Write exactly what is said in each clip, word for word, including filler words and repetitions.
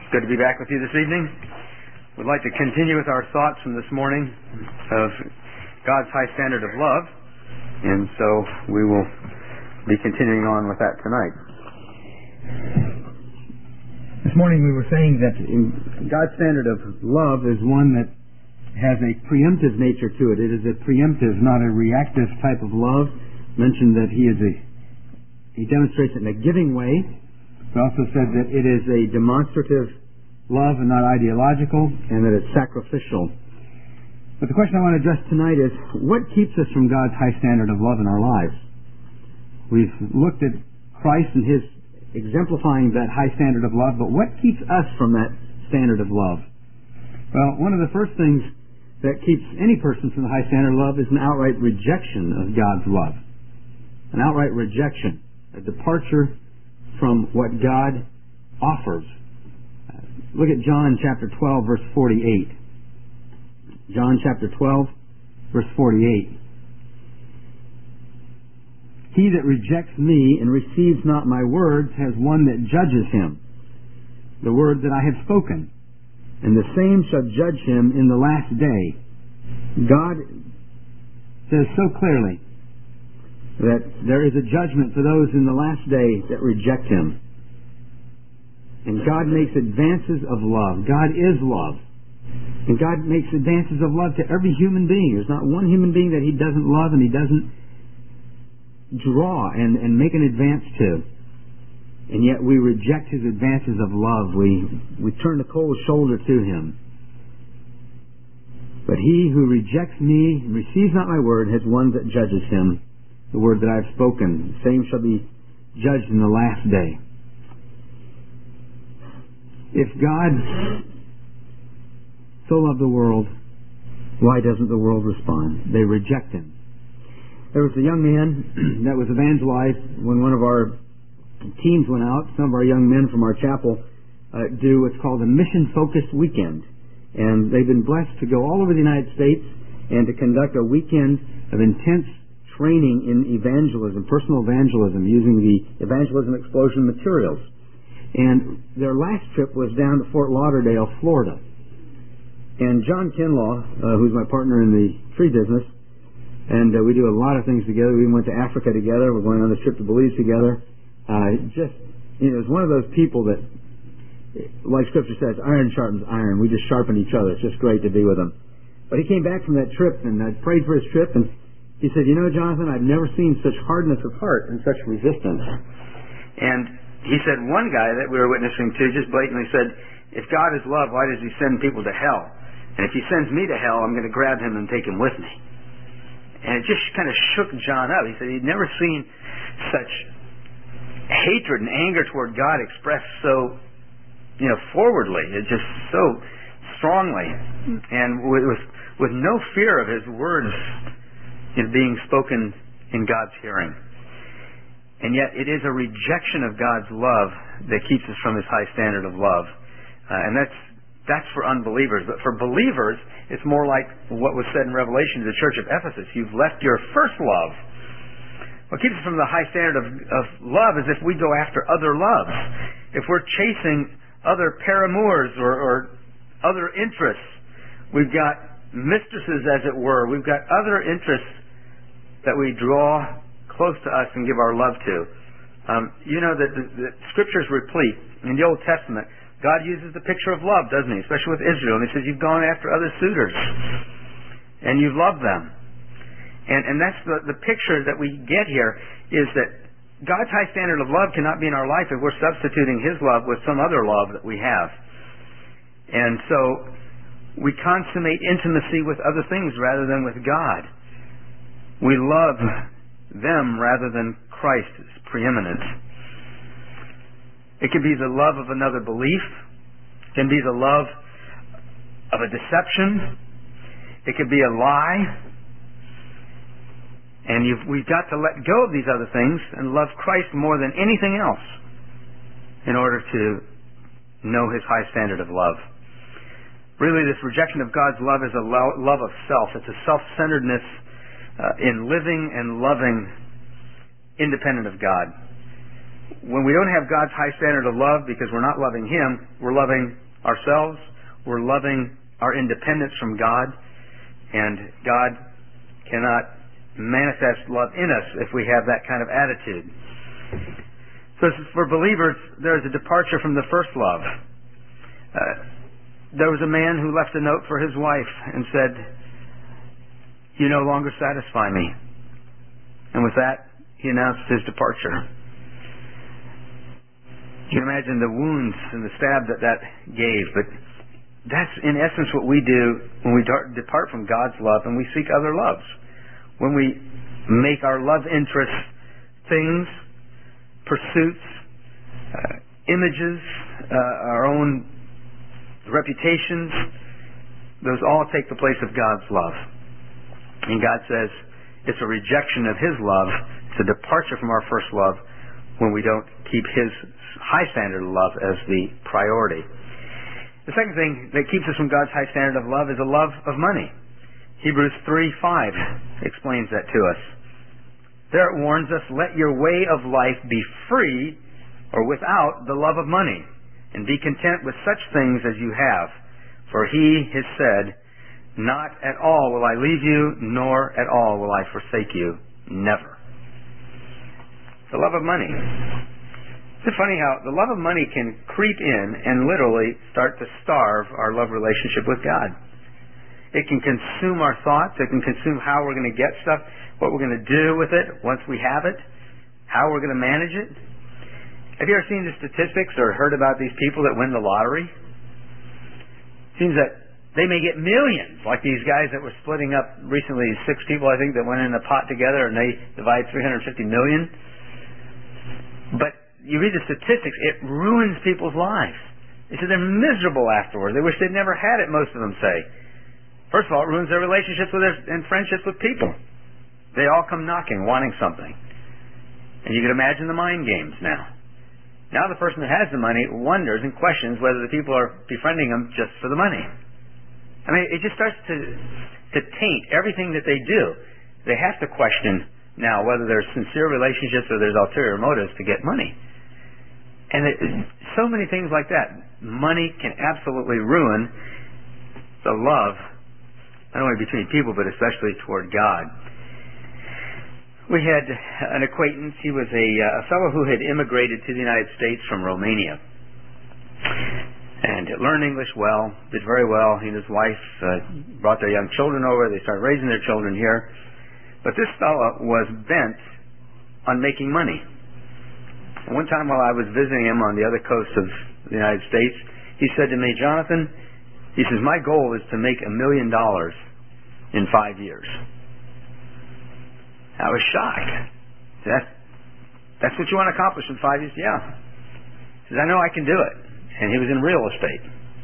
Good to be back with you this evening. We'd like to continue with our thoughts from this morning of God's high standard of love, and so we will be continuing on with that tonight. This morning we were saying that God's standard of love is one that has a preemptive nature to it. It is a preemptive, not a reactive type of love. Mentioned that He is a He demonstrates it in a giving way. We also said that it is a demonstrative love and not ideological, and that it's sacrificial. But the question I want to address tonight is, what keeps us from God's high standard of love in our lives? We've looked at Christ and His exemplifying that high standard of love, but what keeps us from that standard of love? Well, one of the first things that keeps any person from the high standard of love is an outright rejection of God's love. An outright rejection, a departure from what God offers. Uh, look at John chapter twelve, verse forty-eight. John chapter twelve, verse forty-eight. He that rejects me and receives not my words has one that judges him, the word that I have spoken, and the same shall judge him in the last day. God says so clearly that there is a judgment for those in the last day that reject Him. And God makes advances of love. God is love. And God makes advances of love to every human being. There's not one human being that He doesn't love and He doesn't draw and, and make an advance to. And yet we reject His advances of love. We, we turn the cold shoulder to Him. But he who rejects me and receives not my word has one that judges him. The word that I have spoken, the same shall be judged in the last day. If God so loved the world, why doesn't the world respond? They reject Him. There was a young man that was evangelized when one of our teams went out. Some of our young men from our chapel uh, do what's called a mission-focused weekend. And they've been blessed to go all over the United States and to conduct a weekend of intense training in evangelism, personal evangelism, using the evangelism explosion materials. And their last trip was down to Fort Lauderdale, Florida. And John Kinlaw, uh, who's my partner in the tree business, and uh, we do a lot of things together. We went to Africa together. We're going on this trip to Belize together. Uh, just, you know, it's one of those people that, like Scripture says, iron sharpens iron. We just sharpen each other. It's just great to be with him. But he came back from that trip, and I prayed for his trip, and he said, you know, Jonathan, I've never seen such hardness of heart and such resistance. And he said one guy that we were witnessing to just blatantly said, if God is love, why does He send people to hell? And if He sends me to hell, I'm going to grab him and take him with me. And it just kind of shook John up. He said he'd never seen such hatred and anger toward God expressed so, you know, forwardly. It's just so strongly. And with, with, with no fear of His words in being spoken in God's hearing. And yet it is a rejection of God's love that keeps us from His high standard of love. Uh, and that's that's for unbelievers. But for believers, it's more like what was said in Revelation to the church of Ephesus. You've left your first love. What keeps us from the high standard of, of love is if we go after other loves. If we're chasing other paramours or, or other interests. We've got mistresses, as it were. We've got other interests that we draw close to us and give our love to. Um, you know that the, the Scripture is replete. In the Old Testament, God uses the picture of love, doesn't He? Especially with Israel. And He says, you've gone after other suitors. And you've loved them. And, and that's the, the picture that we get here, is that God's high standard of love cannot be in our life if we're substituting His love with some other love that we have. And so we consummate intimacy with other things rather than with God. We love them rather than Christ's preeminence. It can be the love of another belief. It can be the love of a deception. It could be a lie. And you've, we've got to let go of these other things and love Christ more than anything else in order to know His high standard of love. Really, this rejection of God's love is a lo- love of self. It's a self-centeredness uh, in living and loving independent of God. when we don't have God's high standard of love because we're not loving Him, we're loving ourselves, we're loving our independence from God, and God cannot manifest love in us if we have that kind of attitude. So for believers, there's a departure from the first love. Uh, there was a man who left a note for his wife and said, "You no longer satisfy me." And with that, he announced his departure. You can imagine the wounds and the stab that that gave, but that's in essence what we do when we depart from God's love and we seek other loves. When we make our love interests things, pursuits, uh, images, uh, our own reputations, those all take the place of God's love. And God says it's a rejection of His love, it's a departure from our first love when we don't keep His high standard of love as the priority. The second thing that keeps us from God's high standard of love is a love of money. Hebrews three five explains that to us. There it warns us, "Let your way of life be free or without the love of money, and be content with such things as you have. For He has said, not at all will I leave you, nor at all will I forsake you. Never." The love of money. It's funny how the love of money can creep in and literally start to starve our love relationship with God. It can consume our thoughts. It can consume how we're going to get stuff, what we're going to do with it once we have it, how we're going to manage it. Have you ever seen the statistics or heard about these people that win the lottery? It seems that they may get millions, like these guys that were splitting up recently, six people I think that went in a pot together and they divide three hundred fifty million. But you read the statistics, it ruins people's lives. They say they're miserable afterwards. They wish they'd never had it, most of them say. First of all, it ruins their relationships with their, and friendships with people. They all come knocking, wanting something. And you can imagine the mind games now. Now the person that has the money wonders and questions whether the people are befriending them just for the money. I mean, it just starts to, to taint everything that they do. They have to question now whether there's sincere relationships or there's ulterior motives to get money. And it, so many things like that. Money can absolutely ruin the love, not only between people, but especially toward God. We had an acquaintance. He was a, a fellow who had immigrated to the United States from Romania. And learned English well, did very well. He and his wife uh, brought their young children over. They started raising their children here. But this fellow was bent on making money. And one time while I was visiting him on the other coast of the United States, he said to me, "Jonathan," he says, "my goal is to make a million dollars in five years." I was shocked. That, that's what you want to accomplish in five years? Yeah. He says, "I know I can do it." And he was in real estate.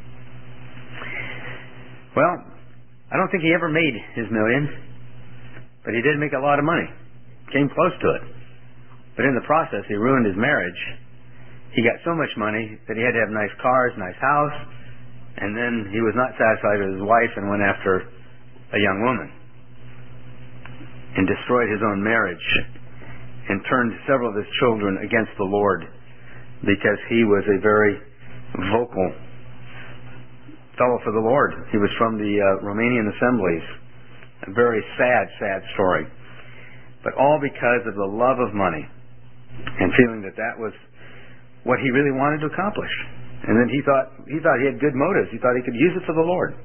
Well, I don't think he ever made his million, but he did make a lot of money. Came close to it. But in the process, he ruined his marriage. He got so much money that he had to have nice cars, nice house, and then he was not satisfied with his wife and went after a young woman and destroyed his own marriage and turned several of his children against the Lord because he was a very vocal fellow for the Lord. He was from the uh, Romanian assemblies. A very sad, sad story. But all because of the love of money and feeling that that was what he really wanted to accomplish. And then he thought he thought he had good motives. He thought he could use it for the Lord.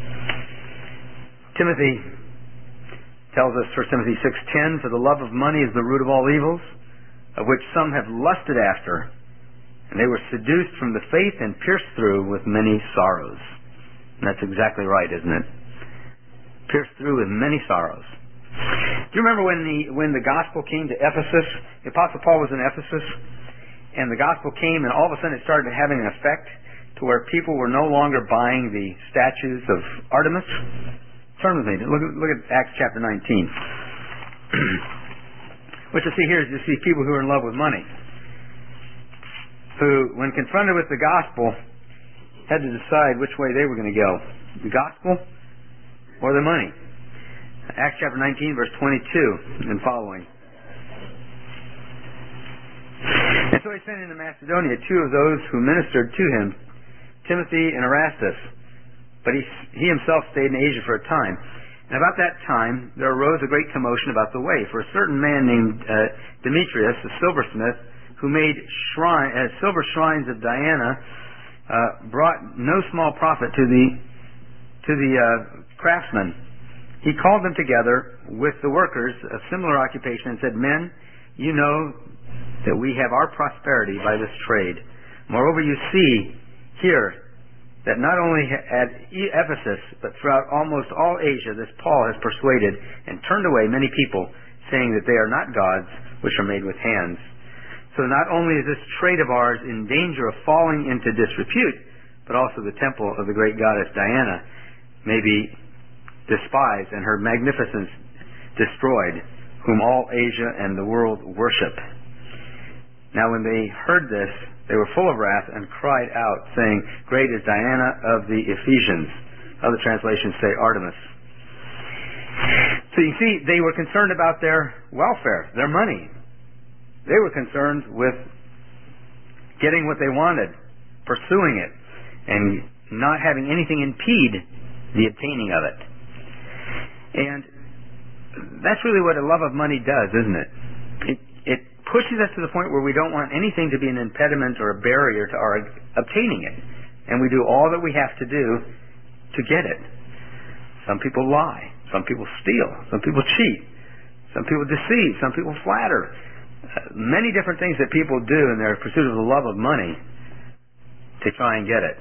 Timothy tells us, First Timothy six ten, "For the love of money is the root of all evils, of which some have lusted after, and they were seduced from the faith and pierced through with many sorrows." And that's exactly right, isn't it? Pierced through with many sorrows. Do you remember when the when the gospel came to Ephesus? The Apostle Paul was in Ephesus, and the gospel came, and all of a sudden it started having an effect to where people were no longer buying the statues of Artemis. Turn with me. Look, look at Acts chapter nineteen. What you see here is you see people who are in love with money, who, when confronted with the gospel, had to decide which way they were going to go. The gospel or the money. Acts chapter nineteen, verse twenty-two and following. "And so he sent into Macedonia two of those who ministered to him, Timothy and Erastus. But he, he himself stayed in Asia for a time. And about that time, there arose a great commotion about the way, for a certain man named uh, Demetrius, a silversmith, who made shrine, uh, silver shrines of Diana, uh, brought no small profit to the to the uh, craftsmen. He called them together with the workers of similar occupation and said, "Men, you know that we have our prosperity by this trade. Moreover, you see here that not only at Ephesus, but throughout almost all Asia, this Paul has persuaded and turned away many people, saying that they are not gods which are made with hands. So not only is this trade of ours in danger of falling into disrepute, but also the temple of the great goddess Diana may be despised and her magnificence destroyed, whom all Asia and the world worship." Now when they heard this, they were full of wrath and cried out, saying, "Great is Diana of the Ephesians." Other translations say Artemis. So you see, they were concerned about their welfare, their money. They were concerned with getting what they wanted, pursuing it, and not having anything impede the obtaining of it. And that's really what a love of money does, isn't it? It, it pushes us to the point where we don't want anything to be an impediment or a barrier to our obtaining it. And we do all that we have to do to get it. Some people lie. Some people steal. Some people cheat. Some people deceive. Some people flatter. Uh, many different things that people do in their pursuit of the love of money to try and get it.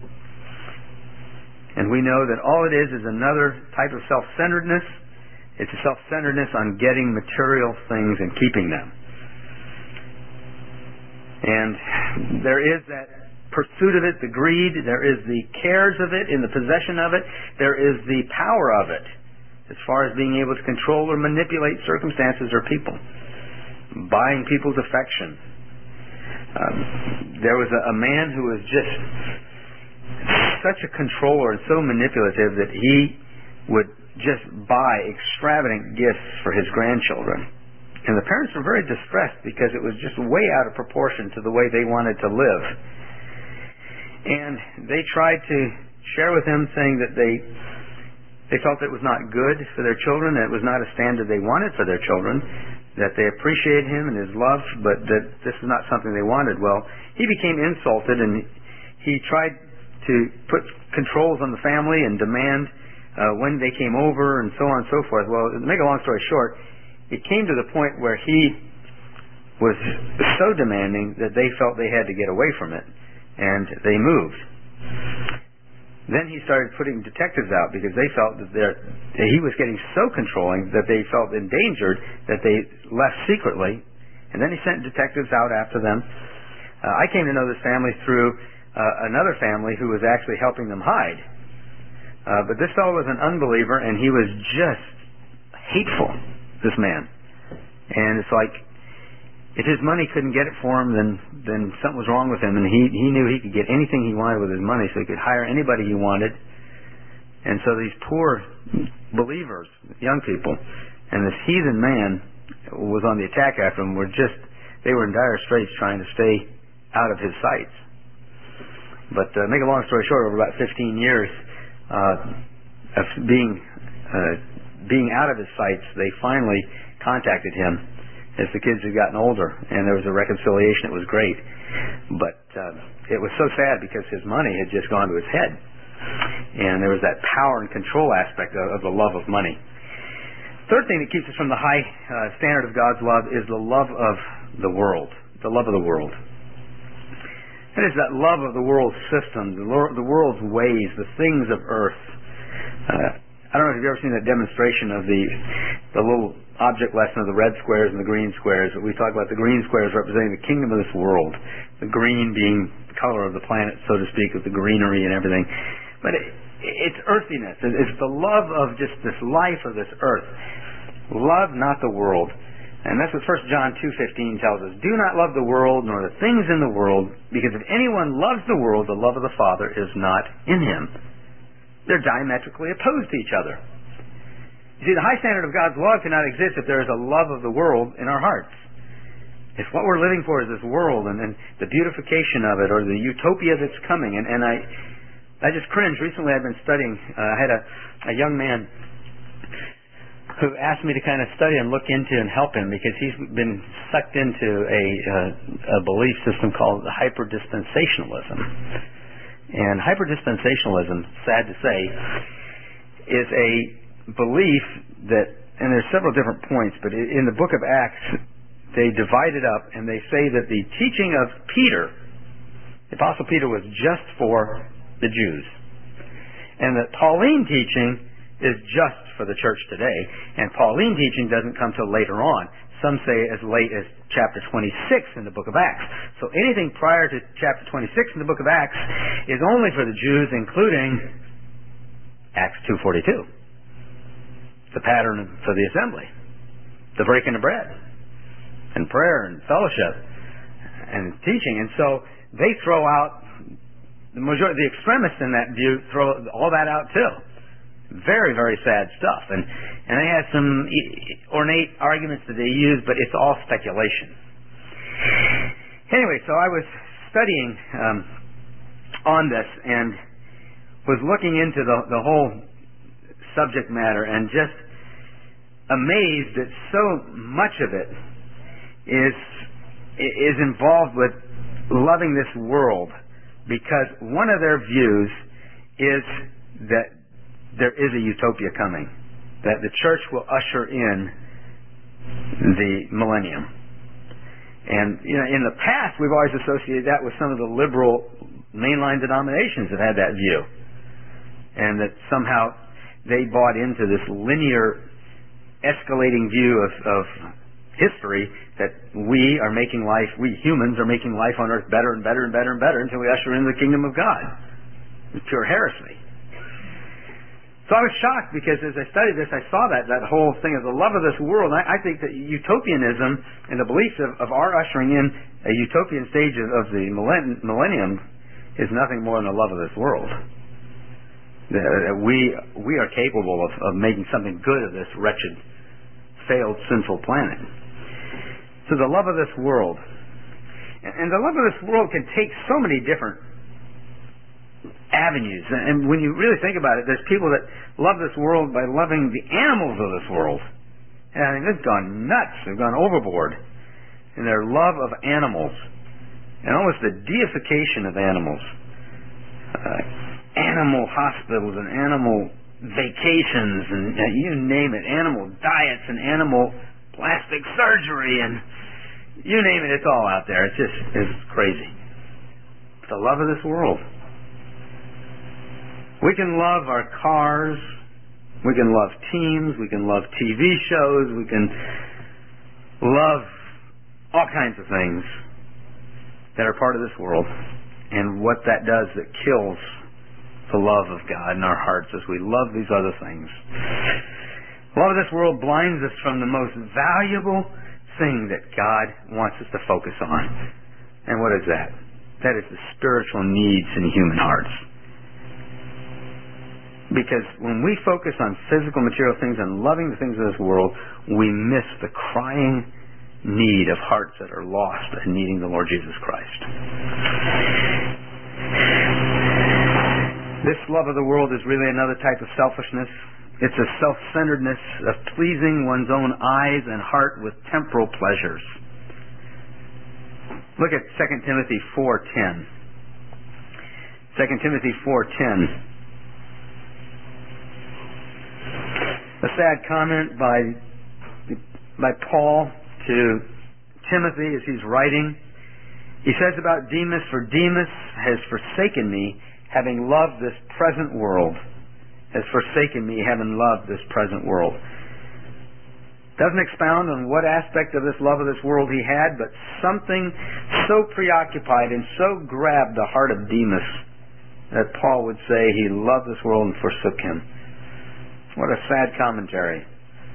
And we know that all it is is another type of self-centeredness. It's a self-centeredness on getting material things and keeping them. And there is that pursuit of it, the greed, there is the cares of it in the possession of it, there is the power of it as far as being able to control or manipulate circumstances or people, buying people's affection. Um, there was a, a man who was just such a controller and so manipulative that he would just buy extravagant gifts for his grandchildren. And the parents were very distressed because it was just way out of proportion to the way they wanted to live. And they tried to share with him, saying that they they felt it was not good for their children, that it was not a standard they wanted for their children, that they appreciated him and his love, but that this is not something they wanted. Well, he became insulted, and he tried to put controls on the family and demand uh, when they came over and so on and so forth. Well, to make a long story short, it came to the point where he was so demanding that they felt they had to get away from it, and they moved. Then he started putting detectives out because they felt that, that he was getting so controlling that they felt endangered that they left secretly, and then he sent detectives out after them. Uh, I came to know this family through uh, another family who was actually helping them hide. Uh, but this fellow was an unbeliever, and he was just hateful, this man. And it's like, if his money couldn't get it for him, then then something was wrong with him, and he he knew he could get anything he wanted with his money, so he could hire anybody he wanted. And so these poor believers, young people, and this heathen man was on the attack after him, were just, they were in dire straits trying to stay out of his sights. But uh, make a long story short, over about fifteen years uh, of being uh, being out of his sights, they finally contacted him as the kids had gotten older, and there was a reconciliation. It was great. But uh, it was so sad because his money had just gone to his head. And there was that power and control aspect of, of the love of money. Third thing that keeps us from the high uh, standard of God's love is the love of the world. The love of the world. That is that love of the world's system, the, lo- the world's ways, the things of earth. Uh, I don't know if you've ever seen that demonstration of the the little object lesson of the red squares and the green squares. We talk about the green squares representing the kingdom of this world, the green being the color of the planet, so to speak, with the greenery and everything. But it, it's earthiness. It's the love of just this life of this earth. Love not the world. And that's what First John two fifteen tells us. Do not love the world nor the things in the world, because if anyone loves the world, the love of the Father is not in him. They're diametrically opposed to each other. You see, the high standard of God's love cannot exist if there is a love of the world in our hearts. if what we're living for is this world and, and the beautification of it or the utopia that's coming. And, and I I just cringed. Recently I've been studying. Uh, I had a, a young man who asked me to kind of study and look into and help him because he's been sucked into a, uh, a belief system called hyper-dispensationalism. And hyper-dispensationalism, sad to say, is a belief that, and there's several different points, but in the book of Acts, they divide it up and they say that the teaching of Peter, the Apostle Peter, was just for the Jews. And that Pauline teaching is just for the church today. And Pauline teaching doesn't come till later on. Some say as late as chapter twenty-six in the book of Acts. So anything prior to chapter twenty-six in the book of Acts is only for the Jews, including Acts two forty-two. The pattern for the assembly. The breaking of bread. And prayer and fellowship. And teaching. And so they throw out, the majority, the extremists in that view throw all that out too. Very, very sad stuff. And, and they have some ornate arguments that they use, but it's all speculation. Anyway, so I was studying um, on this and was looking into the, the whole subject matter and just amazed that so much of it is is involved with loving this world, because one of their views is that there is a utopia coming, that the church will usher in the millennium. And you know, in the past, we've always associated that with some of the liberal mainline denominations that had that view, and that somehow they bought into this linear, escalating view of, of history, that we are making life, we humans are making life on earth better and better and better and better until we usher in the kingdom of God. It's pure heresy. So I was shocked because as I studied this, I saw that, that whole thing of the love of this world. And I, I think that utopianism and the beliefs of, of our ushering in a utopian stage of, of the millennium is nothing more than the love of this world. That we, we are capable of, of making something good of this wretched, failed, sinful planet. So the love of this world. And the love of this world can take so many different avenues. And when you really think about it, there's people that love this world by loving the animals of this world. And I mean, they've gone nuts. They've gone overboard in their love of animals. And almost the deification of animals. Uh, animal hospitals and animal vacations and uh, you name it. Animal diets and animal plastic surgery and you name it, it's all out there. It's just, it's crazy. The love of this world. We can love our cars, we can love teams, we can love T V shows, we can love all kinds of things that are part of this world. And what that does, it kills the love of God in our hearts as we love these other things. The love of this world blinds us from the most valuable thing that God wants us to focus on. And what is that? That is the spiritual needs in human hearts. Because when we focus on physical, material things and loving the things of this world, we miss the crying need of hearts that are lost and needing the Lord Jesus Christ. This love of the world is really another type of selfishness. It's a self-centeredness of pleasing one's own eyes and heart with temporal pleasures. Look at Second Timothy four ten. Second Timothy four ten. A sad comment by by Paul to Timothy as he's writing. He says about Demas, "For Demas has forsaken me, having loved this present world." Has forsaken me, having loved this present world. Doesn't expound on what aspect of this love of this world he had, but something so preoccupied and so grabbed the heart of Demas that Paul would say he loved this world and forsook him. What a sad commentary.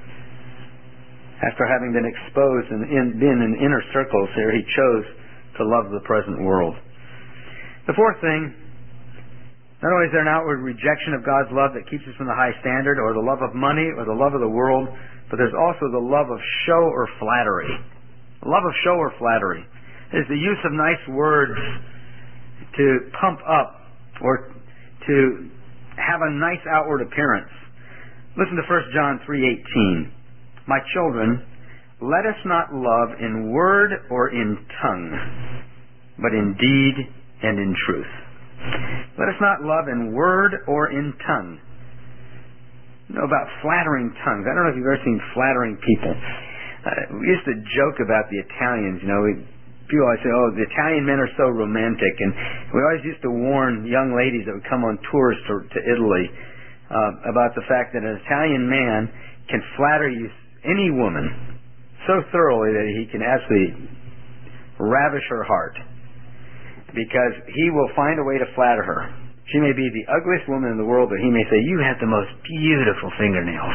After having been exposed and in, been in inner circles here, he chose to love the present world. The fourth thing, not only is there an outward rejection of God's love that keeps us from the high standard, or the love of money, or the love of the world, but there's also the love of show or flattery. Love of show or flattery is the use of nice words to pump up or to have a nice outward appearance. Listen to First John three eighteen. My children, let us not love in word or in tongue, but in deed and in truth. Let us not love in word or in tongue. You know about flattering tongues. I don't know if you've ever seen flattering people. Uh, we used to joke about the Italians. You know, we, people always say, "Oh, the Italian men are so romantic," and we always used to warn young ladies that would come on tours to, to Italy uh, about the fact that an Italian man can flatter you, any woman, so thoroughly that he can absolutely ravish her heart, because he will find a way to flatter her. She may be the ugliest woman in the world, but he may say, "You have the most beautiful fingernails.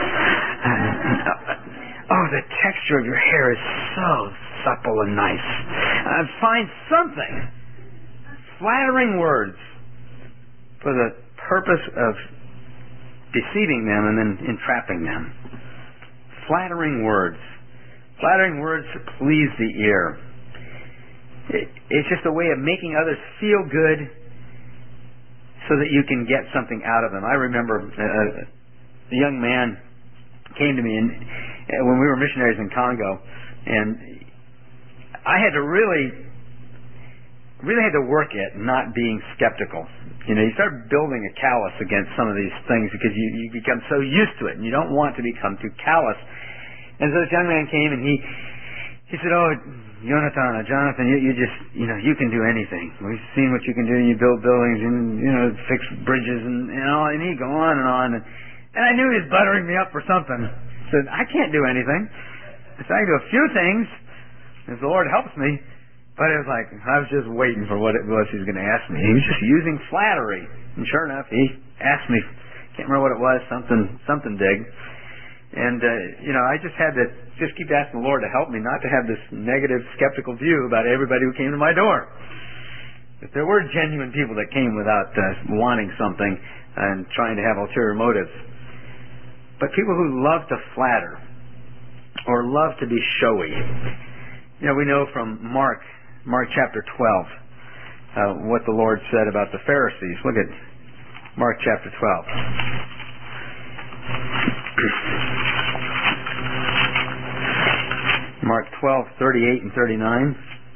Oh, the texture of your hair is so supple and nice." Uh, find something. Flattering words for the purpose of deceiving them and then entrapping them. Flattering words. Flattering words please the ear. It, it's just a way of making others feel good so that you can get something out of them. I remember uh, a young man came to me and, uh, when we were missionaries in Congo, and I had to really, really had to work at not being skeptical. You know, you start building a callus against some of these things because you, you become so used to it, and you don't want to become too callous. And so this young man came and he he said, "Oh, Jonathan, Jonathan, you, you just, you know, you can do anything. We've seen what you can do. You build buildings and, you know, fix bridges and, you know," and he'd go on and on. And, and I knew he was buttering me up for something. I said, "I can't do anything. I said, I can do a few things if the Lord helps me." But it was like, I was just waiting for what it was he was going to ask me. He was just using flattery. And sure enough, he asked me, can't remember what it was, something, something big. And, uh, you know, I just had to just keep asking the Lord to help me not to have this negative, skeptical view about everybody who came to my door. If there were genuine people that came without uh, wanting something and trying to have ulterior motives. But people who love to flatter or love to be showy. You know, we know from Mark, Mark chapter twelve, uh, what the Lord said about the Pharisees. Look at Mark chapter twelve. Mark twelve, thirty-eight and thirty-nine.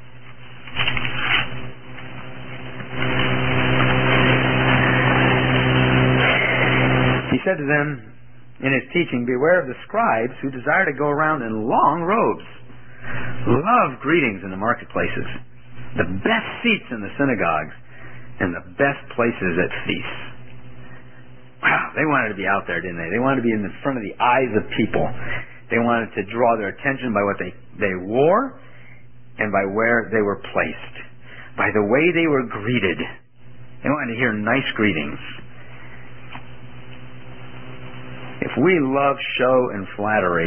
He said to them in his teaching, "Beware of the scribes who desire to go around in long robes, love greetings in the marketplaces, the best seats in the synagogues, and the best places at feasts." Wow, they wanted to be out there, didn't they? They wanted to be in the front of the eyes of people. They wanted to draw their attention by what they, they wore and by where they were placed, by the way they were greeted. They wanted to hear nice greetings. If we love show and flattery,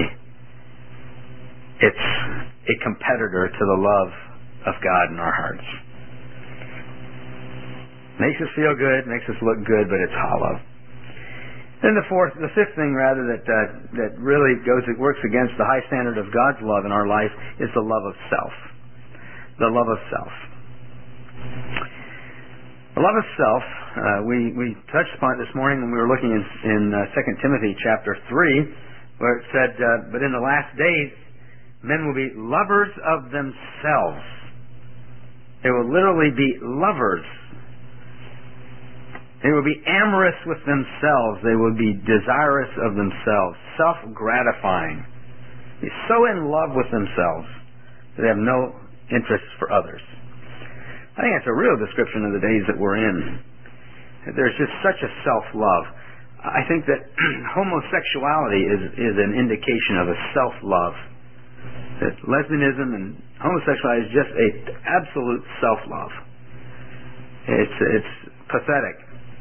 it's a competitor to the love of God in our hearts. Makes us feel good, makes us look good, but it's hollow. Then the fourth, the fifth thing rather that uh, that really goes, it works against the high standard of God's love in our life is the love of self. The love of self. The love of self. Uh, we we touched upon it this morning when we were looking in, in uh, Second Timothy chapter three, where it said, uh, "But in the last days, men will be lovers of themselves." They will literally be lovers. They will be amorous with themselves. They will be desirous of themselves, self-gratifying. They're so in love with themselves that they have no interest for others. I think that's a real description of the days that we're in. There's just such a self-love. I think that homosexuality is, is an indication of a self-love. That lesbianism and homosexuality is just a absolute self-love. It's it's pathetic.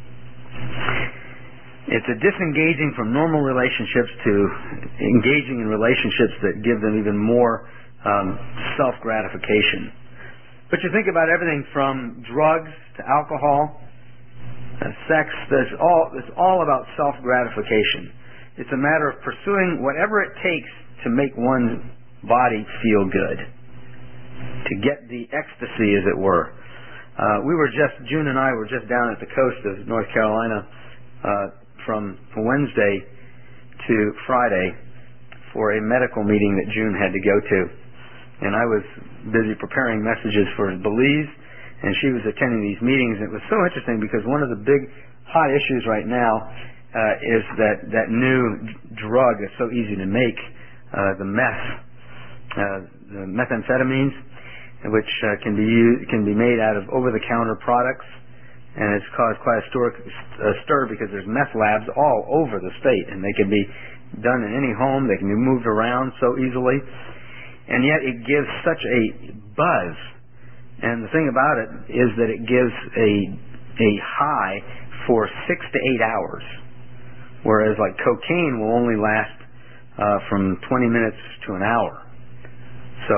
It's a disengaging from normal relationships to engaging in relationships that give them even more um, self-gratification. But you think about everything from drugs to alcohol, uh, sex. There's all it's all about self-gratification. It's a matter of pursuing whatever it takes to make one body feel good, to get the ecstasy, as it were. Uh, we were just, June and I were just down at the coast of North Carolina uh, from Wednesday to Friday for a medical meeting that June had to go to. And I was busy preparing messages for Belize, and she was attending these meetings. And it was so interesting because one of the big hot issues right now uh, is that, that new drug that's so easy to make, uh, the meth, uh, the methamphetamines, which uh, can be used, can be made out of over-the-counter products, and it's caused quite a stir, a stir because there's meth labs all over the state, and they can be done in any home. They can be moved around so easily. And yet it gives such a buzz. And the thing about it is that it gives a a high for six to eight hours. Whereas like cocaine will only last uh, from twenty minutes to an hour. So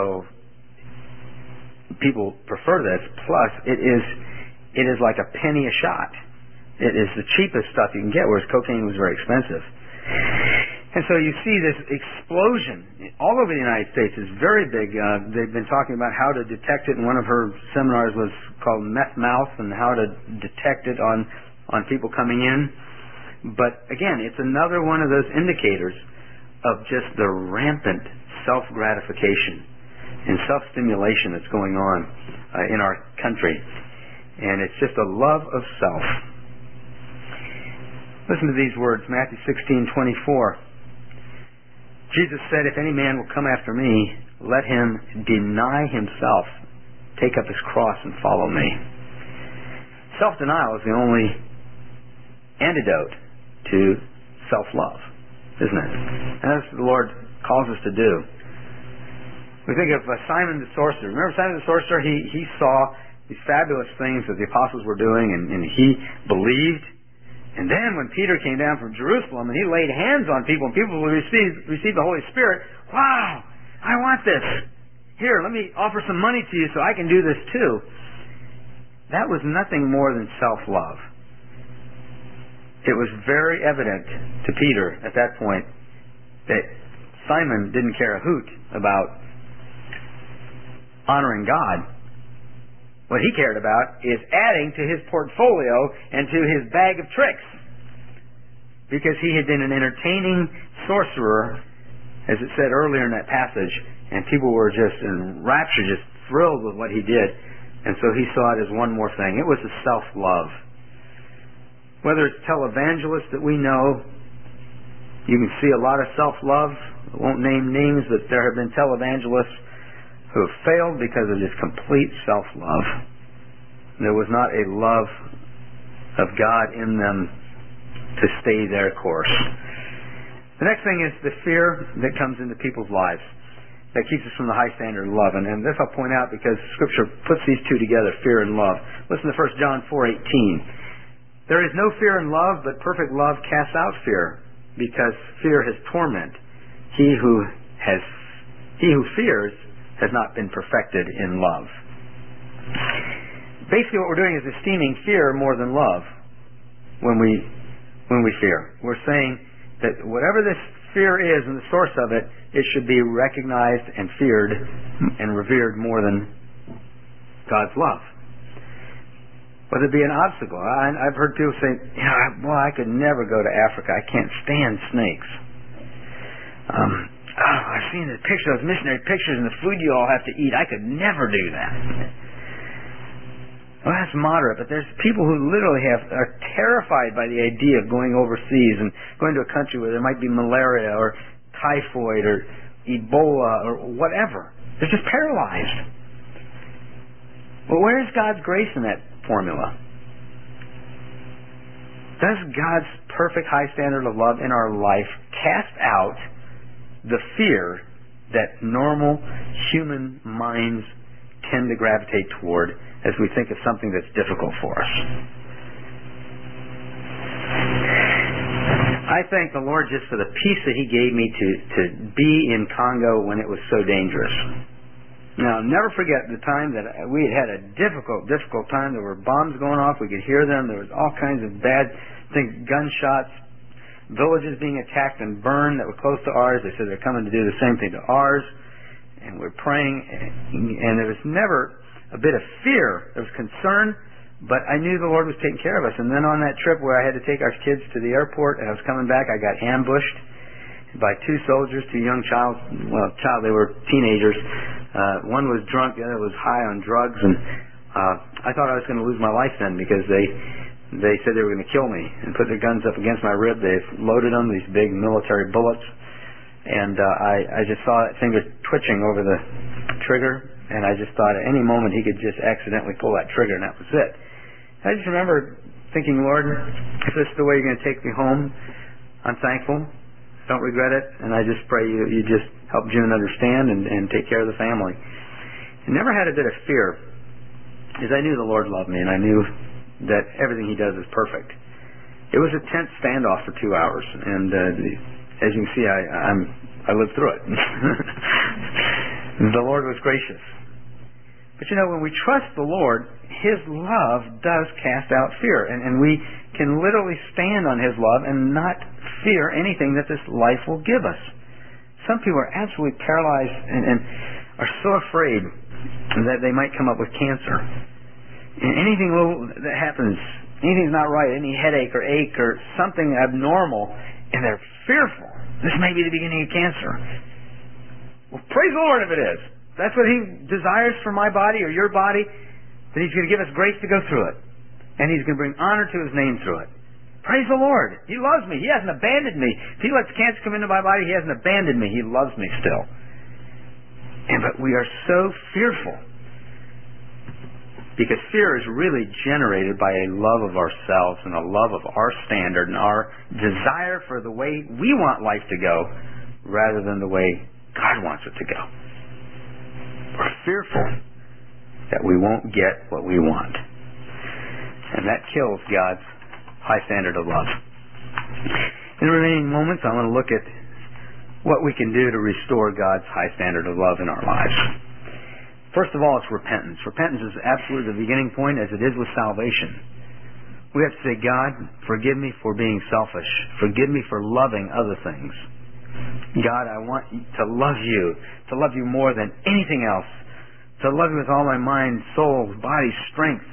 people prefer this. Plus it is it is like a penny a shot. It is the cheapest stuff you can get, whereas cocaine was very expensive. And so you see this explosion all over the United States. It's very big. Uh, they've been talking about how to detect it, and one of her seminars was called Meth Mouth, and how to detect it on, on people coming in. But again, it's another one of those indicators of just the rampant self-gratification and self-stimulation that's going on uh, in our country. And it's just a love of self. Listen to these words, Matthew sixteen twenty-four. Jesus said, if any man will come after me, let him deny himself, take up his cross, and follow me. Self-denial is the only antidote to self-love, isn't it? And that's what the Lord calls us to do. We think of uh, Simon the sorcerer. Remember Simon the sorcerer? He, he saw these fabulous things that the apostles were doing, and, and he believed. And then when Peter came down from Jerusalem and he laid hands on people and people received, received the Holy Spirit, wow, I want this. Here, let me offer some money to you so I can do this too. That was nothing more than self-love. It was very evident to Peter at that point that Simon didn't care a hoot about honoring God. What he cared about is adding to his portfolio and to his bag of tricks. Because he had been an entertaining sorcerer, as it said earlier in that passage, and people were just in rapture, just thrilled with what he did. And so he saw it as one more thing. It was a self-love. Whether it's televangelists that we know, you can see a lot of self-love. I won't name names, but there have been televangelists who have failed because of this complete self-love. There was not a love of God in them to stay their course. The next thing is the fear that comes into people's lives that keeps us from the high standard of love. And, and this I'll point out because Scripture puts these two together, fear and love. Listen to First John four eighteen. There is no fear in love, but perfect love casts out fear, because fear has torment. He who has he who fears has not been perfected in love. Basically what we're doing is esteeming fear more than love when we when we fear. We're saying that whatever this fear is and the source of it, it should be recognized and feared and revered more than God's love. Whether it be an obstacle. I, I've heard people say, yeah, well, I could never go to Africa. I can't stand snakes. Um, Oh, I've seen the picture, those missionary pictures and the food you all have to eat. I could never do that. Well, that's moderate, but there's people who literally have are terrified by the idea of going overseas and going to a country where there might be malaria or typhoid or Ebola or whatever. They're just paralyzed. Well, where is God's grace in that formula? Does God's perfect high standard of love in our life cast out the fear that normal human minds tend to gravitate toward as we think of something that's difficult for us? I thank the Lord just for the peace that He gave me to, to be in Congo when it was so dangerous. Now, never forget the time that we had had a difficult, difficult time. There were bombs going off. We could hear them. There was all kinds of bad things, gunshots, villages being attacked and burned that were close to ours. They said they're coming to do the same thing to ours. and we're praying, and there was never a bit of fear. There was concern, but I knew the Lord was taking care of us. And then on that trip where I had to take our kids to the airport, and I was coming back, I got ambushed by two soldiers, two young child, well, child, they were teenagers. Uh, one was drunk, the other was high on drugs, and uh, I thought I was going to lose my life then because they they said they were going to kill me and put their guns up against my rib. They loaded them, these big military bullets, and uh, I, I just saw that finger twitching over the trigger, and I just thought at any moment he could just accidentally pull that trigger, and that was it. I just remember thinking, Lord, if this is the way you're going to take me home, I'm thankful. Don't regret it, and I just pray you you just help June understand and, and take care of the family. I never had a bit of fear, because I knew the Lord loved me, and I knew that everything He does is perfect. It was a tense standoff for two hours, and uh, as you can see, I I'm, I lived through it. The Lord was gracious. But you know, when we trust the Lord, His love does cast out fear, and, and we can literally stand on His love and not fear anything that this life will give us. Some people are absolutely paralyzed and, and are so afraid that they might come up with cancer. And anything little that happens, anything's not right, any headache or ache or something abnormal, and they're fearful. This may be the beginning of cancer. Well, praise the Lord if it is. That's what He desires for my body or your body, that He's going to give us grace to go through it. And He's going to bring honor to His name through it. Praise the Lord. He loves me. He hasn't abandoned me. If He lets cancer come into my body, He hasn't abandoned me. He loves me still. And but we are so fearful, because fear is really generated by a love of ourselves and a love of our standard and our desire for the way we want life to go rather than the way God wants it to go. We're fearful that we won't get what we want. And that kills God's high standard of love. In the remaining moments, I want to look at what we can do to restore God's high standard of love in our lives. First of all, it's repentance. Repentance is absolutely the beginning point, as it is with salvation. We have to say, God, forgive me for being selfish. Forgive me for loving other things. God, I want to love you, to love you more than anything else, to love you with all my mind, soul, body, strength.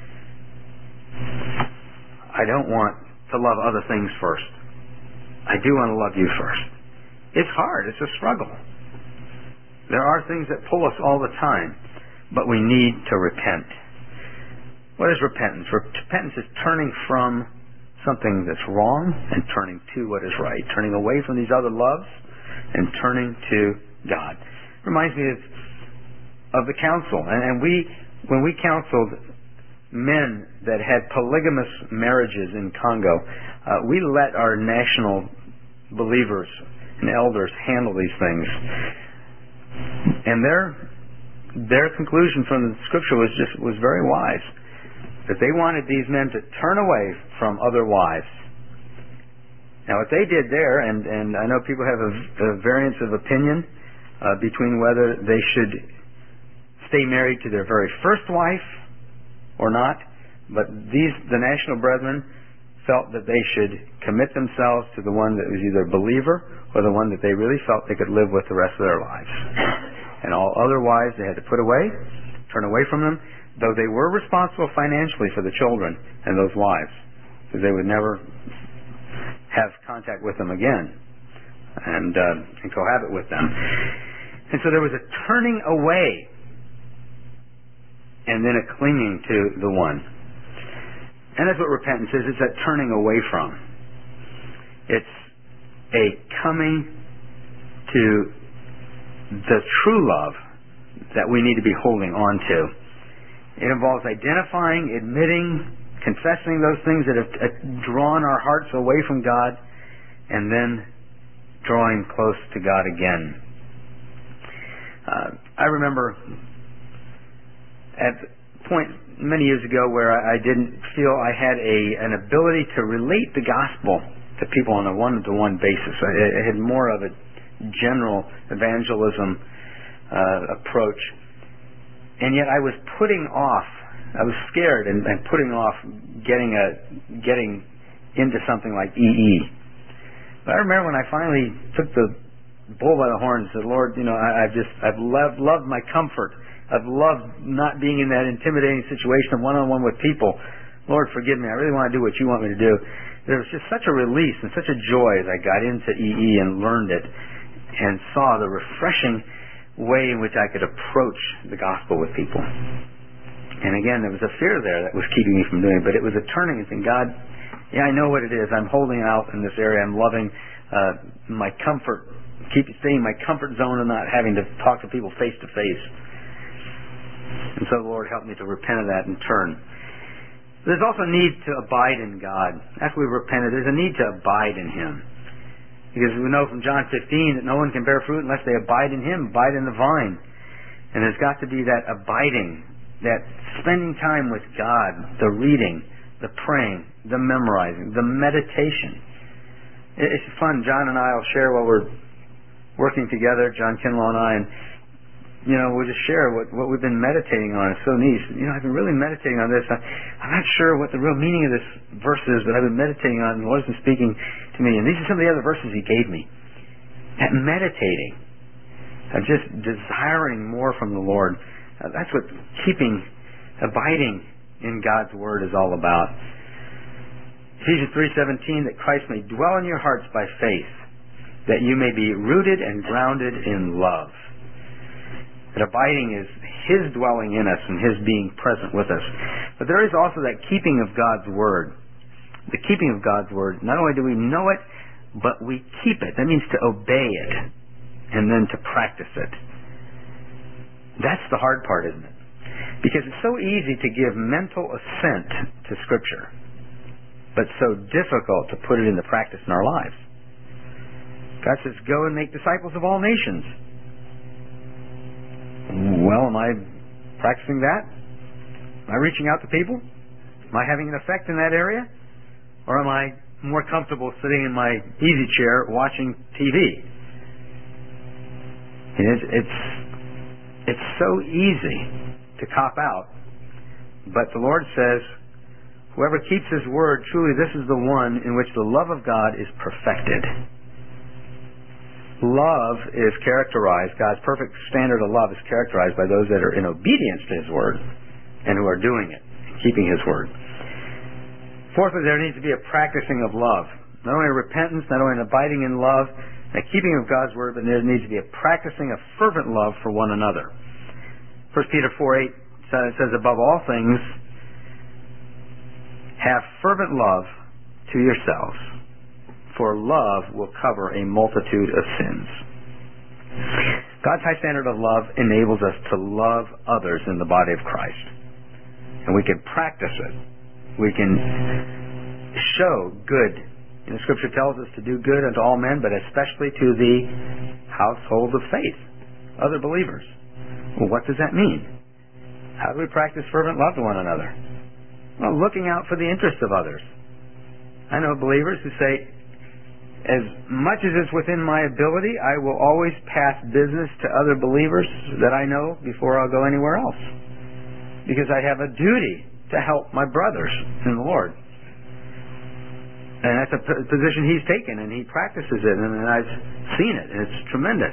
I don't want to love other things first. I do want to love you first. It's hard. It's a struggle. There are things that pull us all the time, but we need to repent. What is repentance? Repentance is turning from something that's wrong and turning to what is right. Turning away from these other loves and turning to God. Reminds me of, of the council. And, and we, when we counseled men that had polygamous marriages in Congo, uh, we let our national believers and elders handle these things. And their their conclusion from the Scripture was just was very wise. That they wanted these men to turn away from other wives. Now what they did there, and, and I know people have a, a variance of opinion uh, between whether they should stay married to their very first wife or not, but these, the National Brethren, felt that they should commit themselves to the one that was either a believer or the one that they really felt they could live with the rest of their lives. And all other wives they had to put away, turn away from them, though they were responsible financially for the children and those wives, because they would never have contact with them again and, uh, and cohabit with them. And so there was a turning away and then a clinging to the one. And that's what repentance is. It's that turning away from. It's a coming to the true love that we need to be holding on to. It involves identifying, admitting, confessing those things that have drawn our hearts away from God, and then drawing close to God again. Uh, I remember at a point many years ago where I, I didn't feel I had a an ability to relate the gospel to people on a one-to-one basis. I, I had more of a general evangelism uh, approach, and yet I was putting off. I was scared and, and putting off getting a getting into something like E E. But I remember when I finally took the bull by the horns and said, Lord, you know, I, I've just, I've loved, loved my comfort. I've loved not being in that intimidating situation of one-on-one with people. Lord, forgive me. I really want to do what you want me to do. There was just such a release and such a joy as I got into E E and learned it and saw the refreshing way in which I could approach the gospel with people. And again, there was a fear there that was keeping me from doing it, but it was a turning and saying, God, yeah, I know what it is. I'm holding out in this area. I'm loving uh, my comfort, keep staying in my comfort zone and not having to talk to people face to face. And so the Lord helped me to repent of that and turn. There's also a need to abide in God. After we've repented, there's a need to abide in Him. Because we know from John fifteen that no one can bear fruit unless they abide in Him, abide in the vine. And there's got to be that abiding, that spending time with God, the reading, the praying, the memorizing, the meditation. It's fun. John and I will share while we're working together, John Kinlaw and I, and you know, we'll just share what, what we've been meditating on. It's so neat. You know, I've been really meditating on this. I, I'm not sure what the real meaning of this verse is, but I've been meditating on it, and the Lord's been speaking to me. And these are some of the other verses He gave me. That meditating, of just desiring more from the Lord, uh, that's what keeping, abiding in God's Word is all about. Ephesians three seventeen, that Christ may dwell in your hearts by faith, that you may be rooted and grounded in love. That abiding is His dwelling in us and His being present with us. But there is also that keeping of God's Word. The keeping of God's Word. Not only do we know it, but we keep it. That means to obey it and then to practice it. That's the hard part, isn't it? Because it's so easy to give mental assent to Scripture, but so difficult to put it into practice in our lives. God says, go and make disciples of all nations. Well, am I practicing that? Am I reaching out to people? Am I having an effect in that area? Or am I more comfortable sitting in my easy chair watching T V? It's, it's, it's so easy to cop out. But the Lord says, whoever keeps His word, truly this is the one in which the love of God is perfected. Love is characterized, God's perfect standard of love is characterized by those that are in obedience to His word and who are doing it, keeping His word. Fourthly, there needs to be a practicing of love. Not only repentance, not only an abiding in love, a keeping of God's word, but there needs to be a practicing of fervent love for one another. First Peter four eight says, above all things, have fervent love to yourselves, for love will cover a multitude of sins. God's high standard of love enables us to love others in the body of Christ. And we can practice it. We can show good. You know, Scripture tells us to do good unto all men, but especially to the household of faith, other believers. Well, what does that mean? How do we practice fervent love to one another? Well, looking out for the interests of others. I know believers who say, as much as it's within my ability, I will always pass business to other believers that I know before I'll go anywhere else. Because I have a duty to help my brothers in the Lord. And that's a p- position he's taken, and he practices it, and I've seen it, and it's tremendous.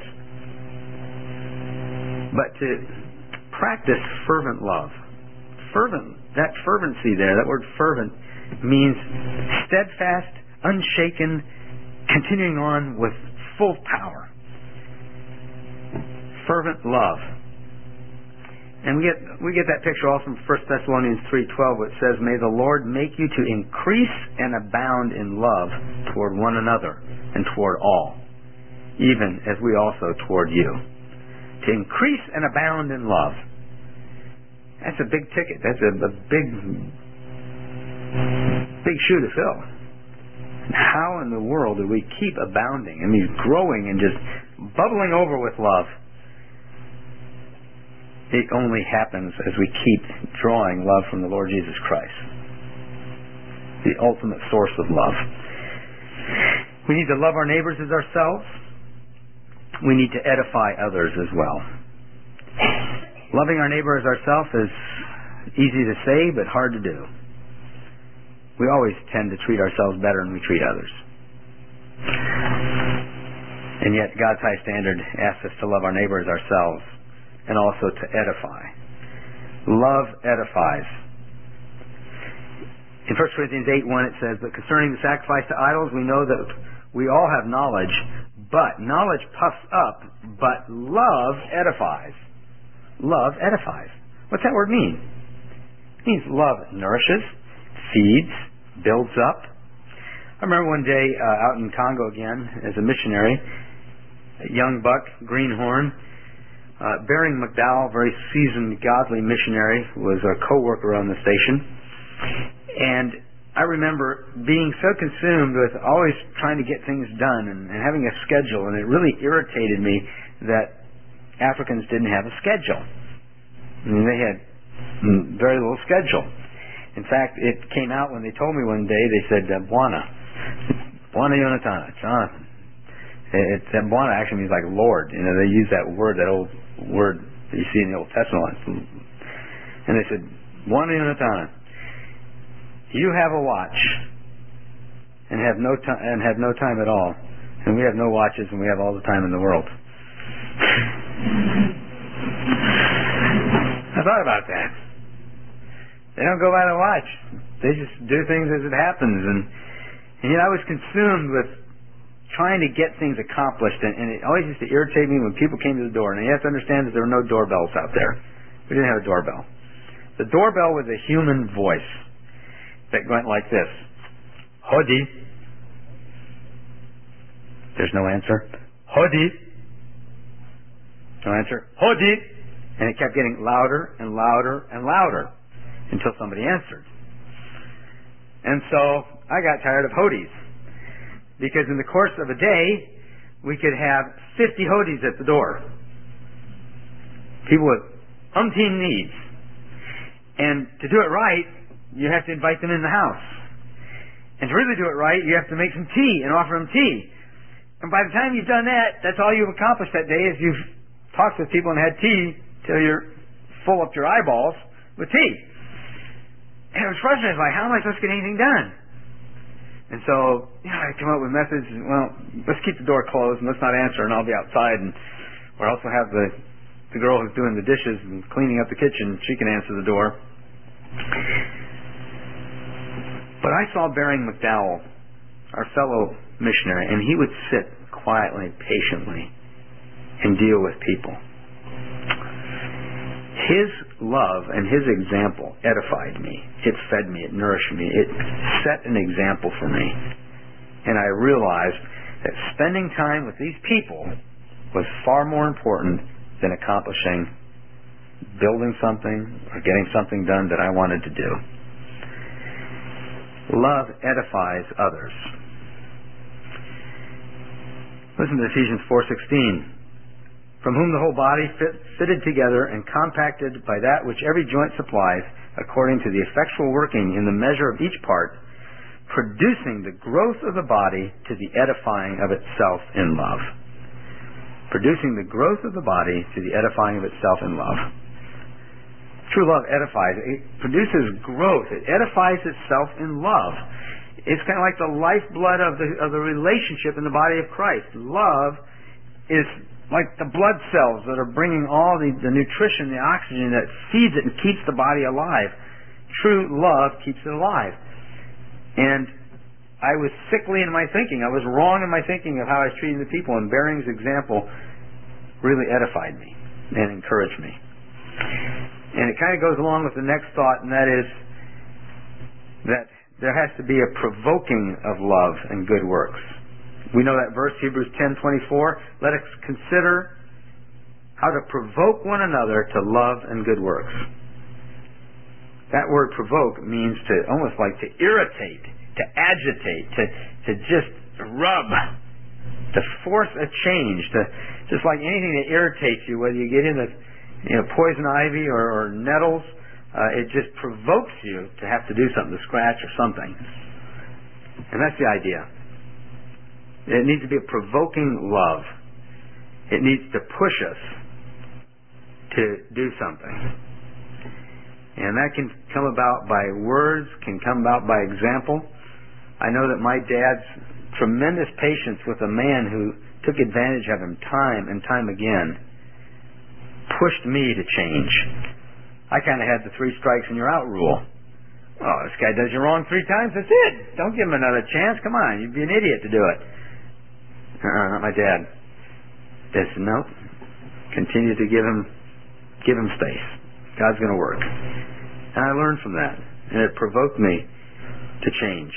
But to practice fervent love, fervent, that fervency there, that word fervent, means steadfast, unshaken, continuing on with full power. Fervent love. And we get we get that picture also from First Thessalonians three twelve, which says, may the Lord make you to increase and abound in love toward one another and toward all, even as we also toward you. To increase and abound in love. That's a big ticket. That's a, a big, big shoe to fill. How in the world do we keep abounding? I mean, growing and just bubbling over with love. It only happens as we keep drawing love from the Lord Jesus Christ, the ultimate source of love. We need to love our neighbors as ourselves. We need to edify others as well. Loving our neighbor as ourselves is easy to say, but hard to do. We always tend to treat ourselves better than we treat others. And yet God's high standard asks us to love our neighbor as ourselves and also to edify. Love edifies. In First Corinthians eight one it says, "But concerning the sacrifice to idols, we know that we all have knowledge, but knowledge puffs up, but love edifies." Love edifies. What's that word mean? It means love nourishes, feeds, builds up. I remember one day uh, out in Congo again as a missionary, a young buck, greenhorn, uh, Baring McDowell, very seasoned, godly missionary, was a co-worker on the station. And I remember being so consumed with always trying to get things done and, and having a schedule, and it really irritated me that Africans didn't have a schedule. I mean, they had very little schedule. In fact, it came out when they told me one day, they said, uh, Bwana. Bwana Yonatana, Jonathan. It, it, Bwana actually means like Lord. You know, they use that word, that old word that you see in the Old Testament. And they said, Bwana Yonatana, you have a watch and have no time and have no time at all, and we have no watches and we have all the time in the world. I thought about that. They don't go by the watch. They just do things as it happens. And, and you know, I was consumed with trying to get things accomplished, and, and it always used to irritate me when people came to the door. And you have to understand that there were no doorbells out there. We didn't have a doorbell. The doorbell was a human voice that went like this. Hodi. There's no answer. Hodi. No answer. Hodi. And it kept getting louder and louder and louder until somebody answered. And so I got tired of Hodis. Because in the course of a day, we could have fifty Hodis at the door. People with umpteen needs. And to do it right, you have to invite them in the house. And to really do it right, you have to make some tea and offer them tea. And by the time you've done that, that's all you've accomplished that day is you've talked with people and had tea till you're full up your eyeballs with tea. And it was frustrating. Like, how am I supposed to get anything done? And so, you know, I come up with methods. Well, let's keep the door closed and let's not answer, and I'll be outside. And or also have the the girl who's doing the dishes and cleaning up the kitchen. She can answer the door. But I saw Baring McDowell, our fellow missionary, and he would sit quietly, patiently, and deal with people. His love and his example edified me. It fed me. It nourished me. It set an example for me. And I realized that spending time with these people was far more important than accomplishing, building something, or getting something done that I wanted to do. Love edifies others. Listen to Ephesians four sixteen. From whom the whole body fit, fitted together and compacted by that which every joint supplies, according to the effectual working in the measure of each part, producing the growth of the body to the edifying of itself in love. Producing the growth of the body to the edifying of itself in love. True love edifies. It produces growth. It edifies itself in love. It's kind of like the lifeblood of the of the relationship in the body of Christ. Love is like the blood cells that are bringing all the, the nutrition, the oxygen that feeds it and keeps the body alive. True love keeps it alive. And I was sickly in my thinking. I was wrong in my thinking of how I was treating the people, and Baring's example really edified me and encouraged me. And it kind of goes along with the next thought, and that is that there has to be a provoking of love and good works. We know that verse, Hebrews ten twenty-four. Let us consider how to provoke one another to love and good works. That word provoke means to almost like to irritate, to agitate, to to just rub, to force a change, to just like anything that irritates you, whether you get into you know poison ivy or, or nettles, uh, it just provokes you to have to do something, to scratch or something. And that's the idea. It needs to be a provoking love. It needs to push us to do something. And that can come about by words, can come about by example. I know that my dad's tremendous patience with a man who took advantage of him time and time again, pushed me to change. I kind of had the three strikes and you're out rule. Oh, this guy does you wrong three times, that's it. Don't give him another chance. Come on, you'd be an idiot to do it. Uh-uh, not my dad. Dad said, no. Continue to give him, give him space. God's going to work. And I learned from that, and it provoked me to change.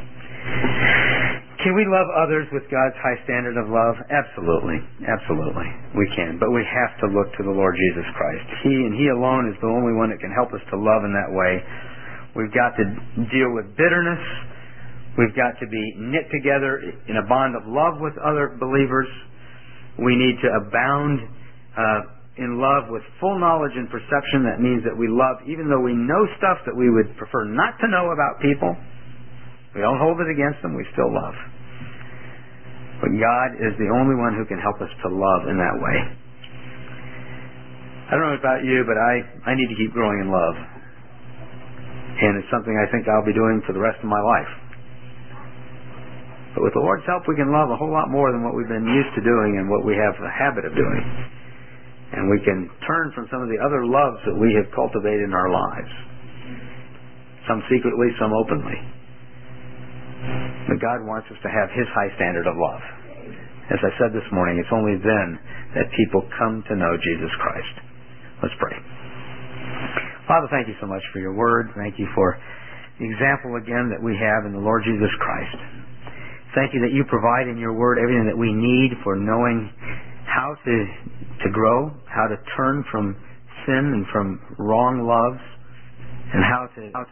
Can we love others with God's high standard of love? Absolutely. Absolutely. We can. But we have to look to the Lord Jesus Christ. He and He alone is the only one that can help us to love in that way. We've got to deal with bitterness. We've got to be knit together in a bond of love with other believers. We need to abound uh, in love with full knowledge and perception. That means that we love even though we know stuff that we would prefer not to know about people. We don't hold it against them. We still love. But God is the only one who can help us to love in that way. I don't know about you, but I, I need to keep growing in love. And it's something I think I'll be doing for the rest of my life. But with the Lord's help, we can love a whole lot more than what we've been used to doing and what we have a habit of doing. And we can turn from some of the other loves that we have cultivated in our lives. Some secretly, some openly. But God wants us to have His high standard of love. As I said this morning, it's only then that people come to know Jesus Christ. Let's pray. Father, thank you so much for your word. Thank you for the example again that we have in the Lord Jesus Christ. Thank you that you provide in your word everything that we need for knowing how to to grow, how to turn from sin and from wrong loves, and how to, how to